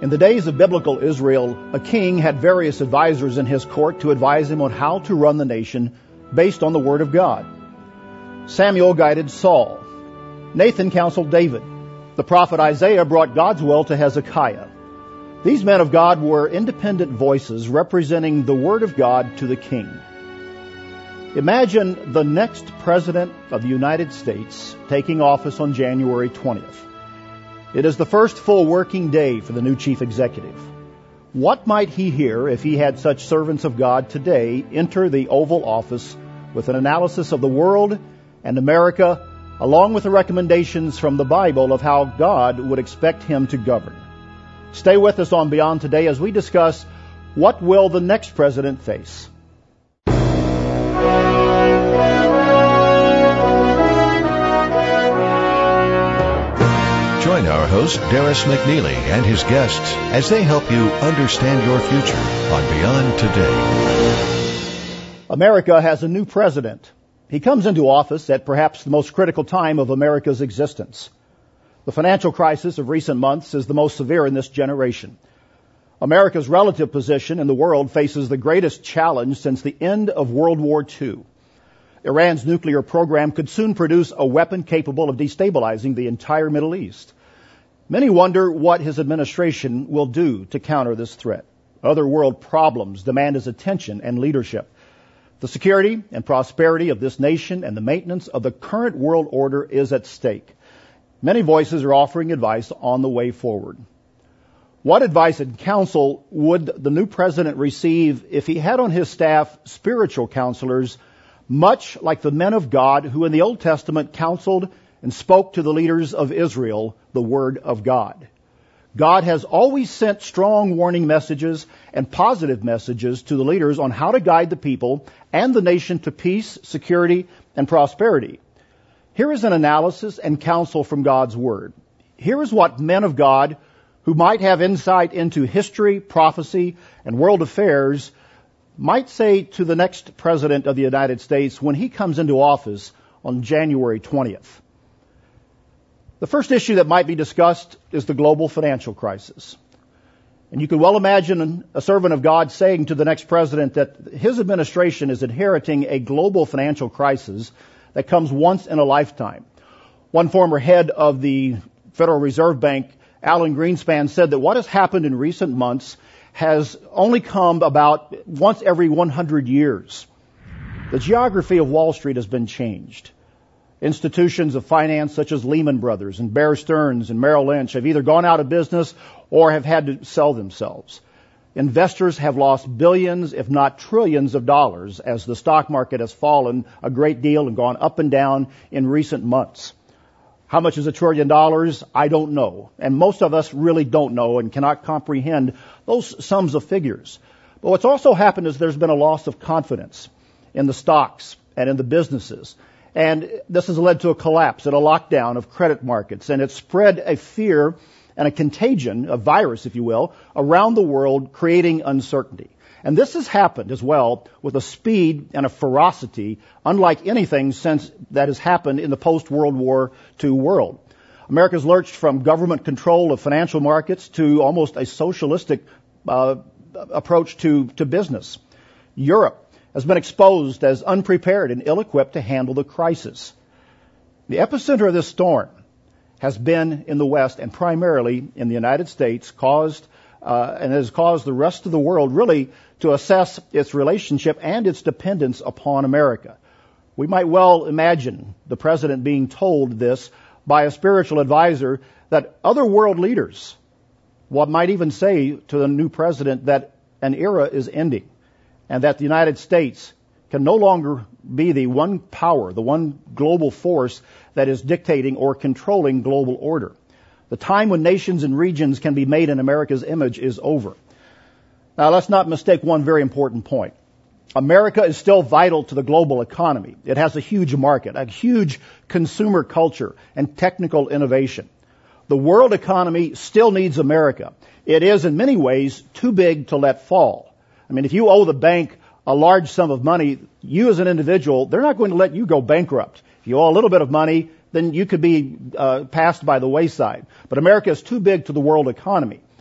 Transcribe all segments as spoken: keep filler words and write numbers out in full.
In the days of biblical Israel, a king had various advisors in his court to advise him on how to run the nation based on the Word of God. Samuel guided Saul. Nathan counseled David. The prophet Isaiah brought God's will to Hezekiah. These men of God were independent voices representing the Word of God to the king. Imagine the next President of the United States taking office on January twentieth. It is the first full working day for the new chief executive. What might he hear if he had such servants of God today enter the Oval Office with an analysis of the world and America, along with the recommendations from the Bible of how God would expect him to govern? Stay with us on Beyond Today as we discuss what will the next president face. Join our host, Darris McNeely, and his guests as they help you understand your future on Beyond Today. America has a new president. He comes into office at perhaps the most critical time of America's existence. The financial crisis of recent months is the most severe in this generation. America's relative position in the world faces the greatest challenge since the end of World War Two. Iran's nuclear program could soon produce a weapon capable of destabilizing the entire Middle East. Many wonder what his administration will do to counter this threat. Other world problems demand his attention and leadership. The security and prosperity of this nation and the maintenance of the current world order is at stake. Many voices are offering advice on the way forward. What advice and counsel would the new president receive if he had on his staff spiritual counselors, much like the men of God who in the Old Testament counseled and spoke to the leaders of Israel the Word of God? God has always sent strong warning messages and positive messages to the leaders on how to guide the people and the nation to peace, security, and prosperity. Here is an analysis and counsel from God's Word. Here is what men of God who might have insight into history, prophecy, and world affairs might say to the next president of the United States when he comes into office on January twentieth. The first issue that might be discussed is the global financial crisis. And you can well imagine a servant of God saying to the next president that his administration is inheriting a global financial crisis that comes once in a lifetime. One former head of the Federal Reserve Bank, Alan Greenspan, said that what has happened in recent months has only come about once every one hundred years. The geography of Wall Street has been changed. Institutions of finance such as Lehman Brothers and Bear Stearns and Merrill Lynch have either gone out of business or have had to sell themselves. Investors have lost billions, if not trillions of dollars as the stock market has fallen a great deal and gone up and down in recent months. How much is a trillion dollars? I don't know. And most of us really don't know and cannot comprehend those sums of figures. But what's also happened is there's been a loss of confidence in the stocks and in the businesses. And this has led to a collapse and a lockdown of credit markets. And it's spread a fear and a contagion, a virus, if you will, around the world, creating uncertainty. And this has happened as well with a speed and a ferocity unlike anything since that has happened in the post-World War Two world. America's lurched from government control of financial markets to almost a socialistic uh, approach to, to business. Europe has been exposed as unprepared and ill-equipped to handle the crisis. The epicenter of this storm has been in the West and primarily in the United States, caused uh, and has caused the rest of the world really to assess its relationship and its dependence upon America. We might well imagine the president being told this by a spiritual advisor that other world leaders, what might even say to the new president that an era is ending and that the United States can no longer be the one power, the one global force that is dictating or controlling global order. The time when nations and regions can be made in America's image is over. Now, let's not mistake one very important point. America is still vital to the global economy. It has a huge market, a huge consumer culture, and technical innovation. The world economy still needs America. It is, in many ways, too big to let fall. I mean, if you owe the bank a large sum of money, you as an individual, they're not going to let you go bankrupt. If you owe a little bit of money, then you could be uh, passed by the wayside. But America is too big to the world economy.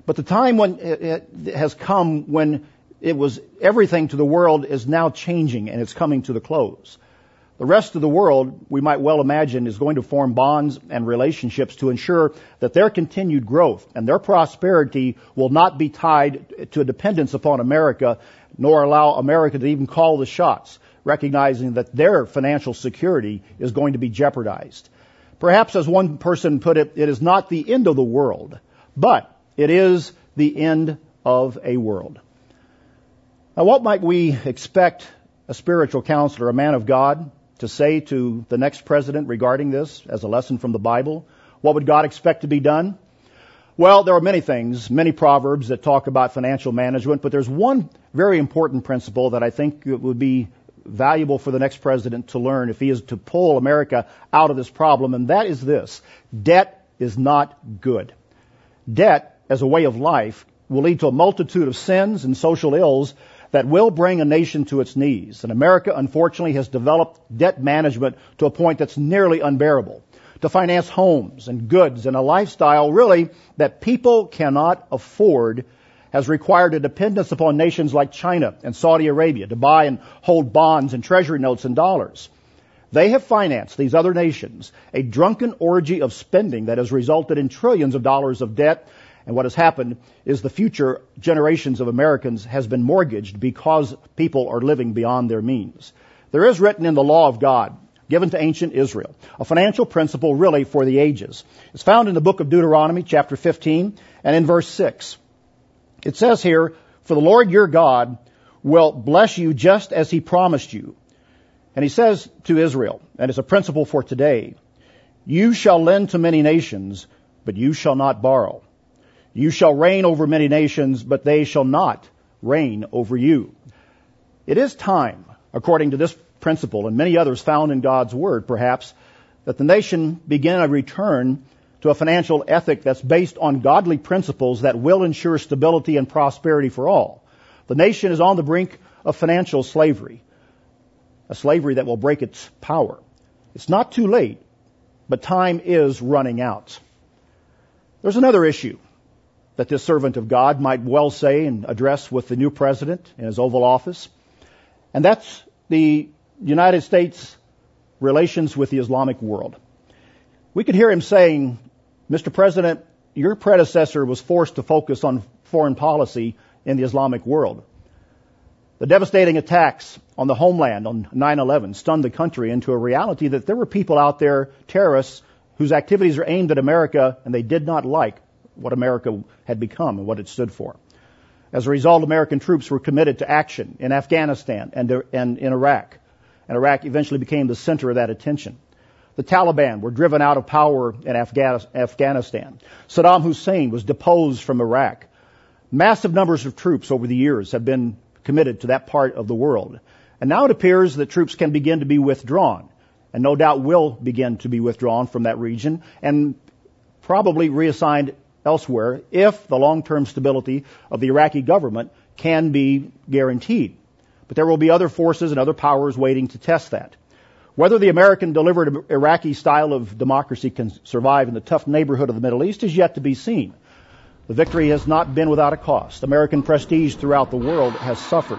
But the time when it has come when it was everything to the world is now changing, and it's coming to the close. The rest of the world, we might well imagine, is going to form bonds and relationships to ensure that their continued growth and their prosperity will not be tied to a dependence upon America, nor allow America to even call the shots, recognizing that their financial security is going to be jeopardized. Perhaps, as one person put it, it is not the end of the world, but it is the end of a world. Now, what might we expect a spiritual counselor, a man of God, to say to the next president regarding this as a lesson from the Bible? What would God expect to be done? Well, there are many things, many proverbs that talk about financial management, but there's one very important principle that I think it would be valuable for the next president to learn if he is to pull America out of this problem, and that is this: debt is not good. Debt, as a way of life, will lead to a multitude of sins and social ills that will bring a nation to its knees. And America, unfortunately, has developed debt management to a point that's nearly unbearable. To finance homes and goods and a lifestyle, really, that people cannot afford has required a dependence upon nations like China and Saudi Arabia to buy and hold bonds and treasury notes and dollars. They have financed, these other nations, a drunken orgy of spending that has resulted in trillions of dollars of debt. And what has happened is the future generations of Americans has been mortgaged because people are living beyond their means. There is written in the law of God, given to ancient Israel, a financial principle really for the ages. It's found in the book of Deuteronomy, chapter fifteen, and in verse six. It says here, "For the Lord your God will bless you just as he promised you." And he says to Israel, and it's a principle for today, "You shall lend to many nations, but you shall not borrow. You shall reign over many nations, but they shall not reign over you." It is time, according to this principle and many others found in God's Word, perhaps, that the nation begin a return to a financial ethic that's based on godly principles that will ensure stability and prosperity for all. The nation is on the brink of financial slavery, a slavery that will break its power. It's not too late, but time is running out. There's another issue that this servant of God might well say and address with the new president in his Oval Office, and that's the United States' relations with the Islamic world. We could hear him saying, "Mister President, your predecessor was forced to focus on foreign policy in the Islamic world. The devastating attacks on the homeland on nine eleven stunned the country into a reality that there were people out there, terrorists, whose activities are aimed at America, and they did not like what America had become and what it stood for. As a result, American troops were committed to action in Afghanistan and, and in Iraq, and Iraq eventually became the center of that attention. The Taliban were driven out of power in Afghan- Afghanistan. Saddam Hussein was deposed from Iraq. Massive numbers of troops over the years have been committed to that part of the world. And now it appears that troops can begin to be withdrawn, and no doubt will begin to be withdrawn from that region and probably reassigned elsewhere if the long-term stability of the Iraqi government can be guaranteed. But there will be other forces and other powers waiting to test that. Whether the American-delivered Iraqi style of democracy can survive in the tough neighborhood of the Middle East is yet to be seen. The victory has not been without a cost. American prestige throughout the world has suffered.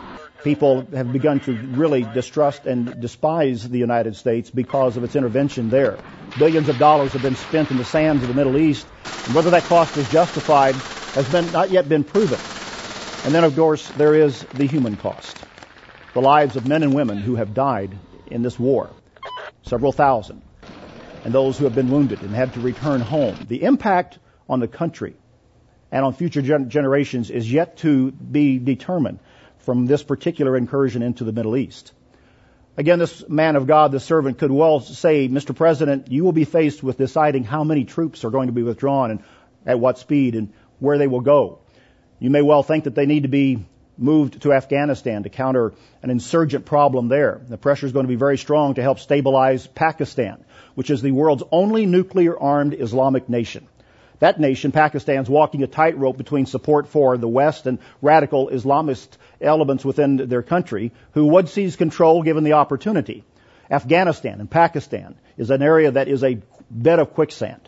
People have begun to really distrust and despise the United States because of its intervention there. Billions of dollars have been spent in the sands of the Middle East, and whether that cost is justified has been not yet been proven. And then, of course, there is the human cost. The lives of men and women who have died in this war, several thousand, and those who have been wounded and had to return home. The impact on the country and on future gen- generations is yet to be determined from this particular incursion into the Middle East. Again, this man of God, this servant, could well say, "Mister President, you will be faced with deciding how many troops are going to be withdrawn and at what speed and where they will go. You may well think that they need to be moved to Afghanistan to counter an insurgent problem there. The pressure is going to be very strong to help stabilize Pakistan, which is the world's only nuclear-armed Islamic nation. That nation, Pakistan, is walking a tightrope between support for the West and radical Islamist elements within their country who would seize control given the opportunity. Afghanistan and Pakistan is an area that is a bed of quicksand.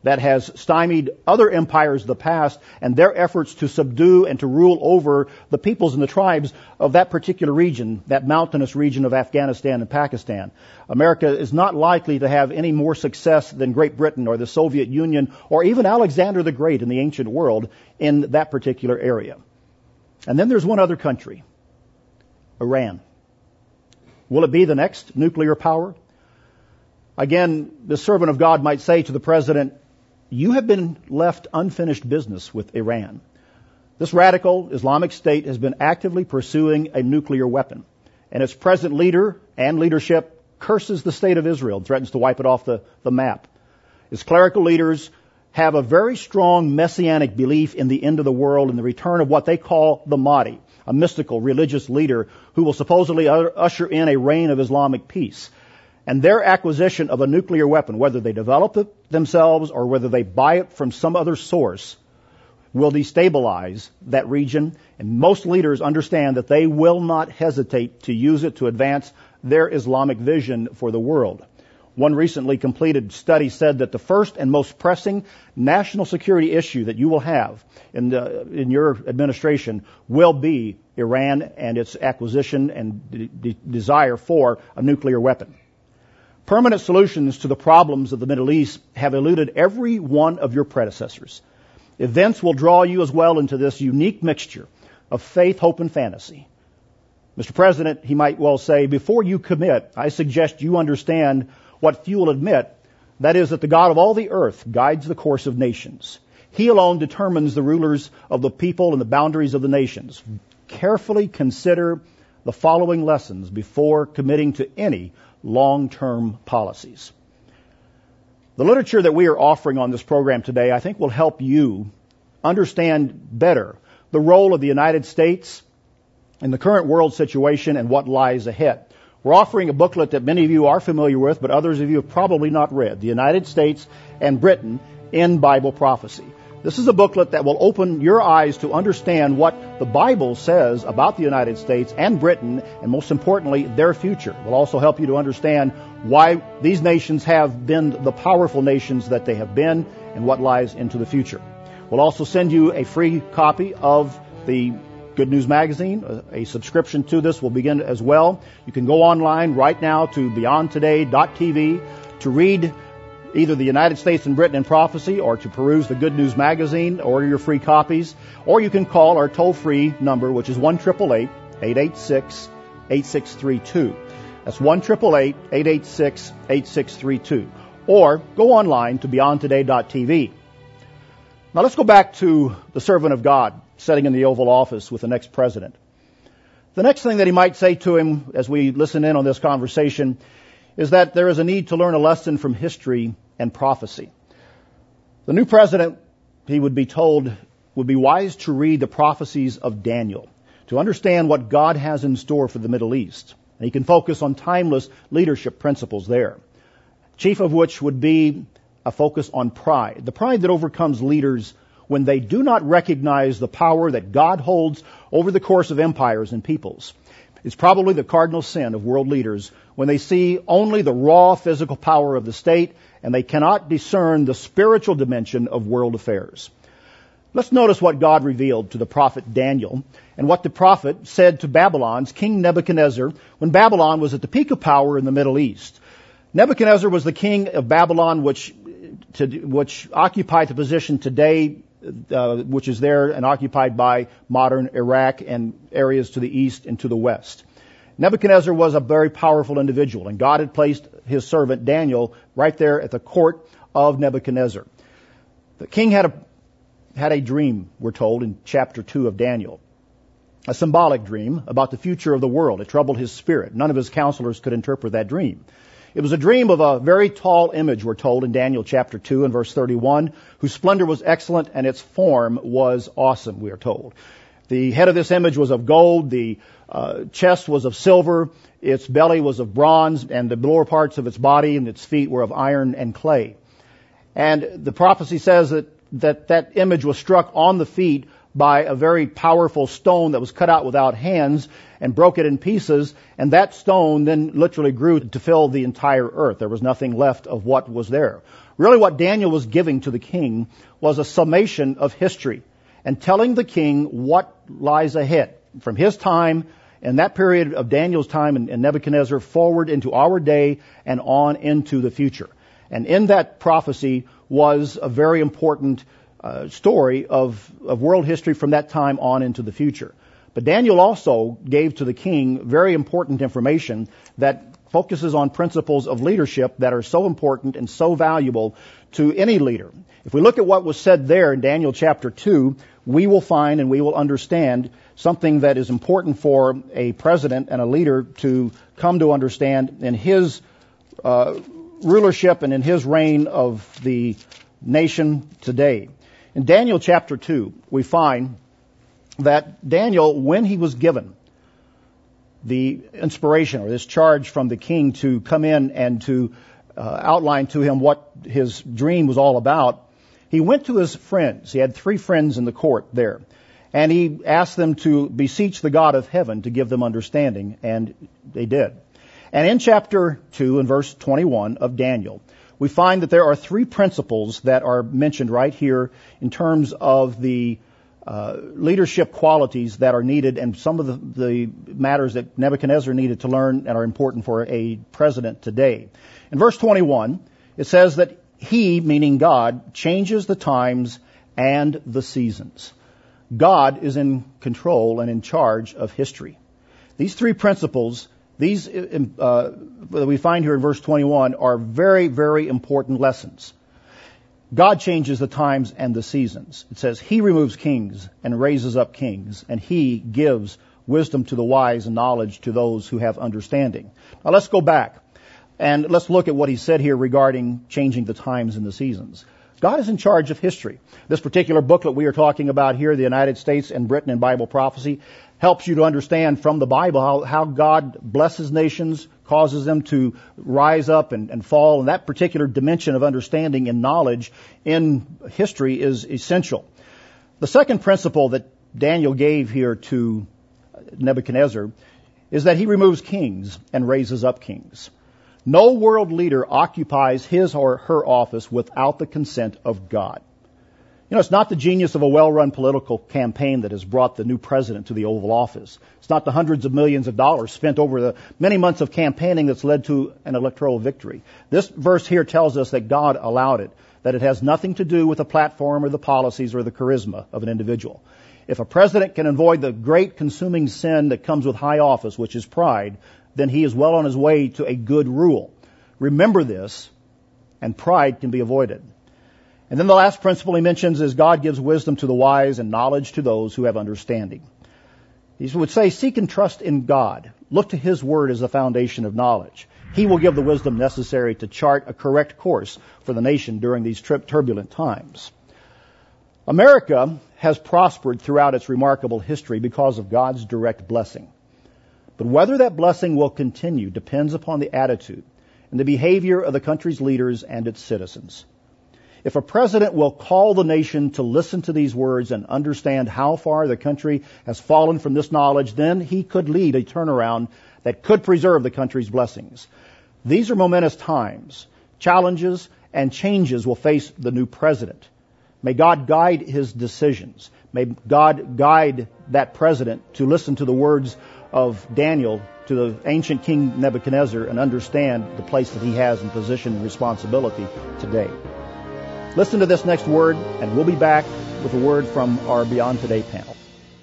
that has stymied other empires of the past and their efforts to subdue and to rule over the peoples and the tribes of that particular region, that mountainous region of Afghanistan and Pakistan. America is not likely to have any more success than Great Britain or the Soviet Union or even Alexander the Great in the ancient world in that particular area. And then there's one other country, Iran. Will it be the next nuclear power? Again, the servant of God might say to the president, you have been left unfinished business with Iran. This radical Islamic State has been actively pursuing a nuclear weapon, and its present leader and leadership curses the state of Israel and threatens to wipe it off the, the map. Its clerical leaders have a very strong messianic belief in the end of the world and the return of what they call the Mahdi, a mystical religious leader who will supposedly usher in a reign of Islamic peace. And their acquisition of a nuclear weapon, whether they develop it themselves or whether they buy it from some other source, will destabilize that region. And most leaders understand that they will not hesitate to use it to advance their Islamic vision for the world. One recently completed study said that the first and most pressing national security issue that you will have in, the, in your administration will be Iran and its acquisition and de- de- desire for a nuclear weapon. Permanent solutions to the problems of the Middle East have eluded every one of your predecessors. Events will draw you as well into this unique mixture of faith, hope, and fantasy. Mister President, he might well say, before you commit, I suggest you understand what few will admit, that is that the God of all the earth guides the course of nations. He alone determines the rulers of the people and the boundaries of the nations. Carefully consider the following lessons before committing to any long-term policies. The literature that we are offering on this program today, I think, will help you understand better the role of the United States in the current world situation and what lies ahead. We're offering a booklet that many of you are familiar with, but others of you have probably not read, The United States and Britain in Bible Prophecy. This is a booklet that will open your eyes to understand what the Bible says about the United States and Britain, and most importantly, their future. It will also help you to understand why these nations have been the powerful nations that they have been and what lies into the future. We'll also send you a free copy of the Good News Magazine. A subscription to this will begin as well. You can go online right now to beyond today dot t v to read either the United States and Britain in Prophecy or to peruse the Good News Magazine, order your free copies, or you can call our toll-free number, which is one eight eight eight, eight eight six, eight six three two. That's one eight eight eight, eight eight six, eight six three two. Or go online to beyond today dot t v. Now let's go back to the servant of God sitting in the Oval Office with the next president. The next thing that he might say to him as we listen in on this conversation is that there is a need to learn a lesson from history and prophecy. The new president, he would be told, would be wise to read the prophecies of Daniel to understand what God has in store for the Middle East. And he can focus on timeless leadership principles there, chief of which would be a focus on pride, the pride that overcomes leaders when they do not recognize the power that God holds over the course of empires and peoples. It's probably the cardinal sin of world leaders when they see only the raw physical power of the state and they cannot discern the spiritual dimension of world affairs. Let's notice what God revealed to the prophet Daniel and what the prophet said to Babylon's King Nebuchadnezzar when Babylon was at the peak of power in the Middle East. Nebuchadnezzar was the king of Babylon, which, to, which occupied the position today, uh, which is there and occupied by modern Iraq and areas to the east and to the west. Nebuchadnezzar was a very powerful individual, and God had placed his servant Daniel right there at the court of Nebuchadnezzar. The king had a had a dream, we're told, in chapter two of Daniel. A symbolic dream about the future of the world. It troubled his spirit. None of his counselors could interpret that dream. It was a dream of a very tall image, we're told, in Daniel chapter two and verse thirty-one, whose splendor was excellent and its form was awesome, we are told. The head of this image was of gold, the uh, chest was of silver, its belly was of bronze, and the lower parts of its body and its feet were of iron and clay. And the prophecy says that that, that image was struck on the feet by a very powerful stone that was cut out without hands and broke it in pieces, and that stone then literally grew to fill the entire earth. There was nothing left of what was there. Really what Daniel was giving to the king was a summation of history and telling the king what lies ahead from his time and that period of Daniel's time and Nebuchadnezzar forward into our day and on into the future. And in that prophecy was a very important uh, story of, of world history from that time on into the future. But Daniel also gave to the king very important information that focuses on principles of leadership that are so important and so valuable to any leader. If we look at what was said there in Daniel chapter two, we will find and we will understand something that is important for a president and a leader to come to understand in his uh, rulership and in his reign of the nation today. In Daniel chapter two, we find that Daniel, when he was given the inspiration or this charge from the king to come in and to uh, outline to him what his dream was all about, he went to his friends. He had three friends in the court there. And he asked them to beseech the God of heaven to give them understanding, and they did. And in chapter two, in verse twenty-one of Daniel, we find that there are three principles that are mentioned right here in terms of the uh, leadership qualities that are needed and some of the, the matters that Nebuchadnezzar needed to learn and are important for a president today. In verse twenty-one, it says that he, meaning God, changes the times and the seasons. God is in control and in charge of history. These three principles, these uh, that we find here in verse twenty-one, are very, very important lessons. God changes the times and the seasons. It says he removes kings and raises up kings, and he gives wisdom to the wise and knowledge to those who have understanding. Now let's go back and let's look at what he said here regarding changing the times and the seasons. God is in charge of history. This particular booklet we are talking about here, The United States and Britain in Bible Prophecy, helps you to understand from the Bible how, how God blesses nations, causes them to rise up and, and fall. And that particular dimension of understanding and knowledge in history is essential. The second principle that Daniel gave here to Nebuchadnezzar is that he removes kings and raises up kings. No world leader occupies his or her office without the consent of God. You know, it's not the genius of a well-run political campaign that has brought the new president to the Oval Office. It's not the hundreds of millions of dollars spent over the many months of campaigning that's led to an electoral victory. This verse here tells us that God allowed it, that it has nothing to do with the platform or the policies or the charisma of an individual. If a president can avoid the great consuming sin that comes with high office, which is pride, then he is well on his way to a good rule. Remember this, and pride can be avoided. And then the last principle he mentions is God gives wisdom to the wise and knowledge to those who have understanding. He would say, seek and trust in God. Look to his word as the foundation of knowledge. He will give the wisdom necessary to chart a correct course for the nation during these turbulent times. America has prospered throughout its remarkable history because of God's direct blessing. But whether that blessing will continue depends upon the attitude and the behavior of the country's leaders and its citizens. If a president will call the nation to listen to these words and understand how far the country has fallen from this knowledge, then he could lead a turnaround that could preserve the country's blessings. These are momentous times. Challenges and changes will face the new president. May God guide his decisions. May God guide that president to listen to the words of Daniel to the ancient King Nebuchadnezzar and understand the place that he has in position and responsibility today. Listen to this next word, and we'll be back with a word from our Beyond Today panel.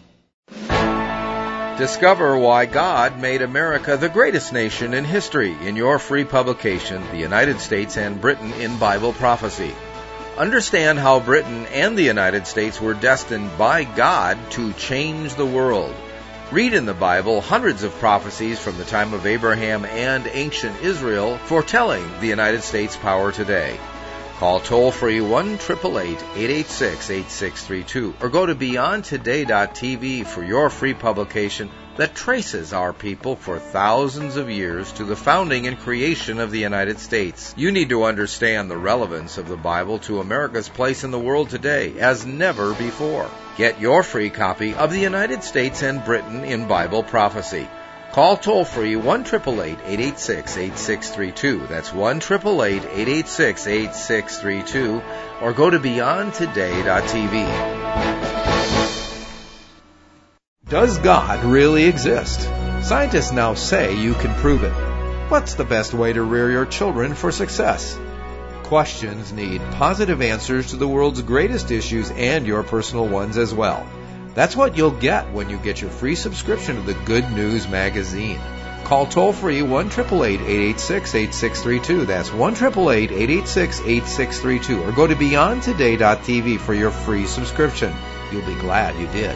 Discover why God made America the greatest nation in history in your free publication, The United States and Britain in Bible Prophecy. Understand how Britain and the United States were destined by God to change the world. Read in the Bible hundreds of prophecies from the time of Abraham and ancient Israel foretelling the United States' power today. Call toll-free one eight eight eight, eight eight six, eight six three two or go to beyond today dot t v for your free publication that traces our people for thousands of years to the founding and creation of the United States. You need to understand the relevance of the Bible to America's place in the world today as never before. Get your free copy of the United States and Britain in Bible Prophecy. Call toll-free one eight eight eight, eight eight six, eight six three two. That's one eight eight eight, eight eight six, eight six three two. Or go to beyond today dot t v. Does God really exist? Scientists now say you can prove it. What's the best way to rear your children for success? Questions need positive answers to the world's greatest issues and your personal ones as well. That's what you'll get when you get your free subscription to the Good News Magazine. Call toll-free one eight eight eight, eight eight six, eight six three two. That's one eight eight eight, eight eight six, eight six three two. Or go to beyond today dot t v for your free subscription. You'll be glad you did.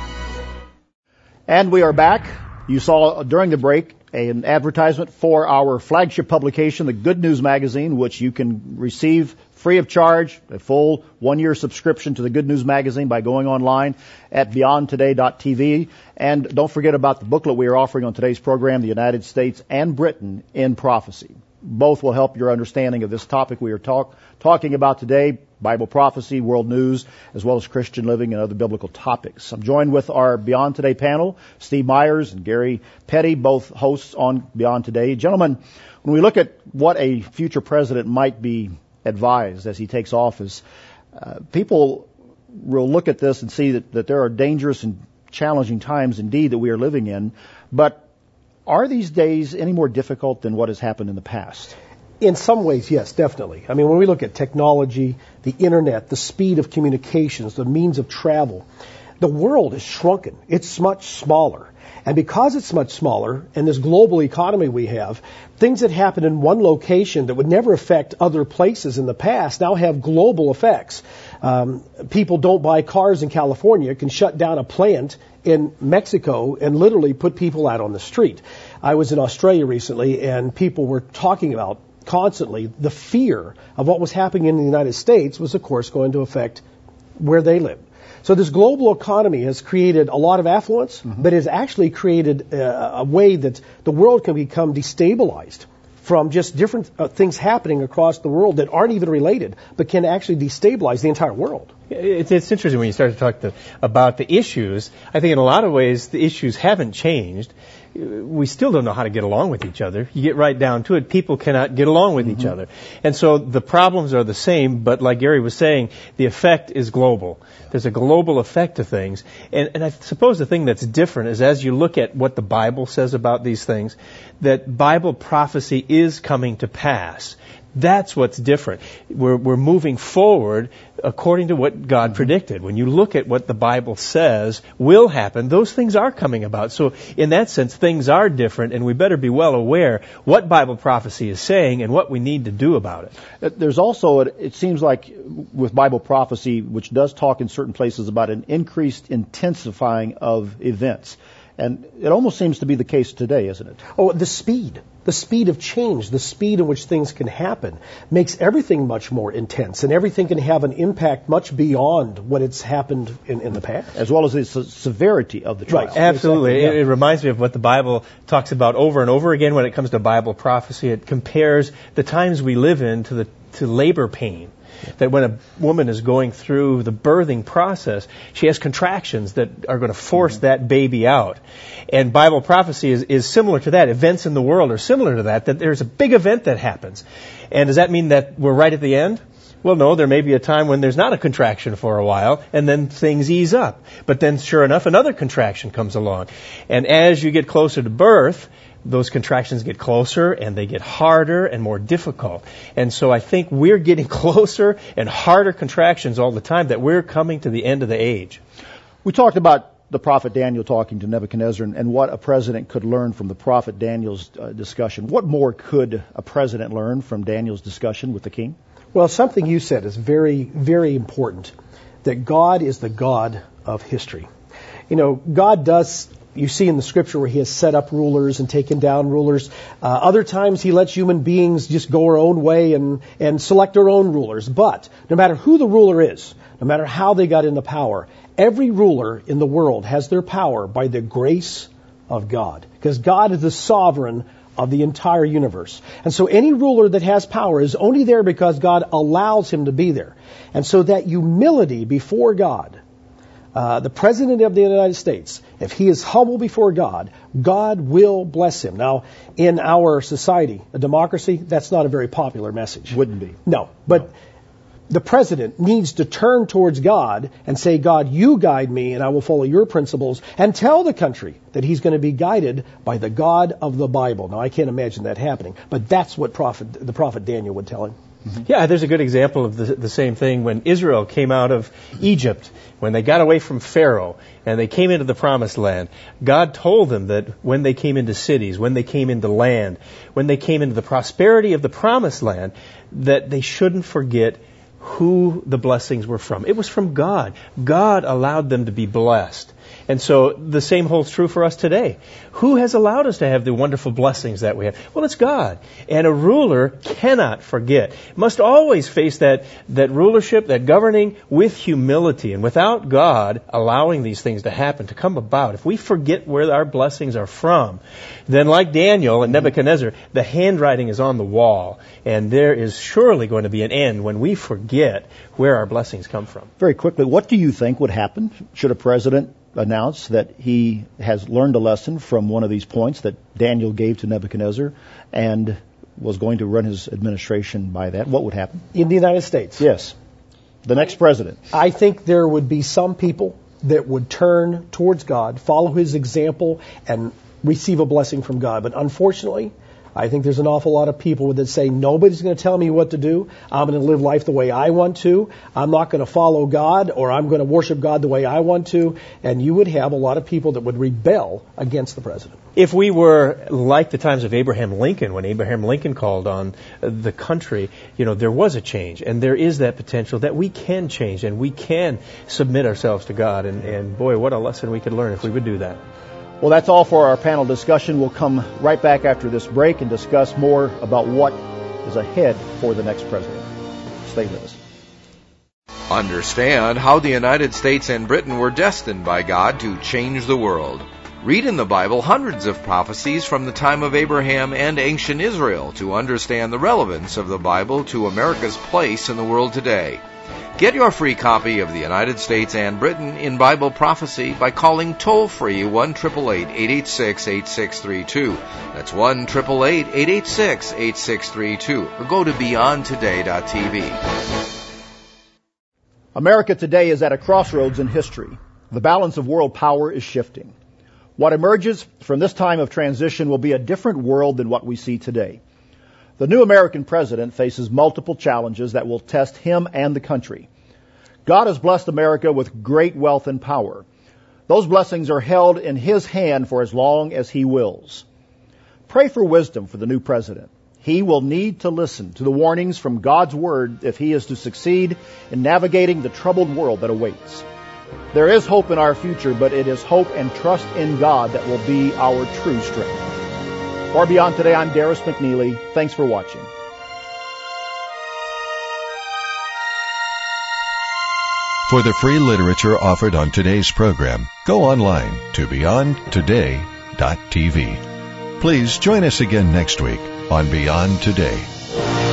And we are back. You saw during the break an advertisement for our flagship publication, the Good News Magazine, which you can receive free of charge, a full one-year subscription to the Good News Magazine by going online at beyond today dot t v. And don't forget about the booklet we are offering on today's program, The United States and Britain in Prophecy. Both will help your understanding of this topic we are talk, talking about today, Bible prophecy, world news, as well as Christian living and other biblical topics. I'm joined with our Beyond Today panel, Steve Myers and Gary Petty, both hosts on Beyond Today. Gentlemen, when we look at what a future president might be advised as he takes office, uh, people will look at this and see that, that there are dangerous and challenging times indeed that we are living in. But are these days any more difficult than what has happened in the past? In some ways, yes, definitely. I mean, when we look at technology, the internet, the speed of communications, the means of travel, the world is shrunken. It's much smaller. And because it's much smaller, and this global economy we have, things that happen in one location that would never affect other places in the past now have global effects. Um, people don't buy cars in California, can shut down a plant in Mexico and literally put people out on the street. I was in Australia recently, and people were talking about constantly the fear of what was happening in the United States was, of course, going to affect where they live. So this global economy has created a lot of affluence, mm-hmm. but it has actually created a, a way that the world can become destabilized from just different uh, things happening across the world that aren't even related, but can actually destabilize the entire world. It's, it's interesting when you start to talk to, about the issues. I think in a lot of ways the issues haven't changed. We still don't know how to get along with each other. You get right down to it, people cannot get along with mm-hmm. each other. And so the problems are the same, but like Gary was saying, the effect is global. There's a global effect to things. And, and I suppose the thing that's different is as you look at what the Bible says about these things, that Bible prophecy is coming to pass. That's what's different. We're, we're moving forward according to what God predicted. When you look at what the Bible says will happen, those things are coming about. So in that sense, things are different, and we better be well aware what Bible prophecy is saying and what we need to do about it. There's also, it seems like with Bible prophecy, which does talk in certain places about an increased intensifying of events. And it almost seems to be the case today, isn't it? Oh, the speed. The speed of change, the speed in which things can happen, makes everything much more intense, and everything can have an impact much beyond what it's happened in, in the past. As well as the se- severity of the trial. Right, absolutely. Exactly, yeah. It, it reminds me of what the Bible talks about over and over again when it comes to Bible prophecy. It compares the times we live in to the to labor pain. That when a woman is going through the birthing process, she has contractions that are going to force mm-hmm. that baby out. And Bible prophecy is, is similar to that. Events in the world are similar to that, that there's a big event that happens. And does that mean that we're right at the end? Well, no, there may be a time when there's not a contraction for a while, and then things ease up. But then, sure enough, another contraction comes along. And as you get closer to birth, those contractions get closer and they get harder and more difficult. And so I think we're getting closer and harder contractions all the time, that we're coming to the end of the age. We talked about the prophet Daniel talking to Nebuchadnezzar and, and what a president could learn from the prophet Daniel's uh, discussion. What more could a president learn from Daniel's discussion with the king? Well, something you said is very, very important, that God is the God of history. You know, God does... You see in the scripture where he has set up rulers and taken down rulers. Uh, other times he lets human beings just go our own way and, and select their own rulers. But no matter who the ruler is, no matter how they got into power, every ruler in the world has their power by the grace of God. Because God is the sovereign of the entire universe. And so any ruler that has power is only there because God allows him to be there. And so that humility before God Uh, the President of the United States, if he is humble before God, God will bless him. Now, in our society, a democracy, that's not a very popular message. Wouldn't be. No, but no. The President needs to turn towards God and say, God, you guide me and I will follow your principles, and tell the country that he's going to be guided by the God of the Bible. Now, I can't imagine that happening, but that's what prophet, the prophet Daniel would tell him. Mm-hmm. Yeah, there's a good example of the, the same thing when Israel came out of Egypt, when they got away from Pharaoh and they came into the Promised Land. God told them that when they came into cities, when they came into land, when they came into the prosperity of the Promised Land, that they shouldn't forget who the blessings were from. It was from God. God allowed them to be blessed. And so the same holds true for us today. Who has allowed us to have the wonderful blessings that we have? Well, it's God. And a ruler cannot forget. Must always face that, that rulership, that governing with humility. And without God allowing these things to happen, to come about, if we forget where our blessings are from, then like Daniel and Nebuchadnezzar, the handwriting is on the wall. And there is surely going to be an end when we forget where our blessings come from. Very quickly, what do you think would happen should a president announce that he has learned a lesson from one of these points that Daniel gave to Nebuchadnezzar and was going to run his administration by that? What would happen? In the United States? Yes. The next president. I think there would be some people that would turn towards God, follow his example, and receive a blessing from God. But unfortunately, I think there's an awful lot of people that say, nobody's going to tell me what to do. I'm going to live life the way I want to. I'm not going to follow God, or I'm going to worship God the way I want to. And you would have a lot of people that would rebel against the president. If we were like the times of Abraham Lincoln, when Abraham Lincoln called on the country, you know, there was a change. And there is that potential that we can change and we can submit ourselves to God. And, and boy, what a lesson we could learn if we would do that. Well, that's all for our panel discussion. We'll come right back after this break and discuss more about what is ahead for the next president. Stay with us. Understand how the United States and Britain were destined by God to change the world. Read in the Bible hundreds of prophecies from the time of Abraham and ancient Israel to understand the relevance of the Bible to America's place in the world today. Get your free copy of the United States and Britain in Bible Prophecy by calling toll-free one eight eight eight, eight eight six, eight six three two. That's one eight eight eight, eight eight six, eight six three two. Or go to beyond today dot t v. America today is at a crossroads in history. The balance of world power is shifting. What emerges from this time of transition will be a different world than what we see today. The new American president faces multiple challenges that will test him and the country. God has blessed America with great wealth and power. Those blessings are held in his hand for as long as he wills. Pray for wisdom for the new president. He will need to listen to the warnings from God's word if he is to succeed in navigating the troubled world that awaits. There is hope in our future, but it is hope and trust in God that will be our true strength. For Beyond Today, I'm Darris McNeely. Thanks for watching. For the free literature offered on today's program, go online to beyond today dot t v. Please join us again next week on Beyond Today.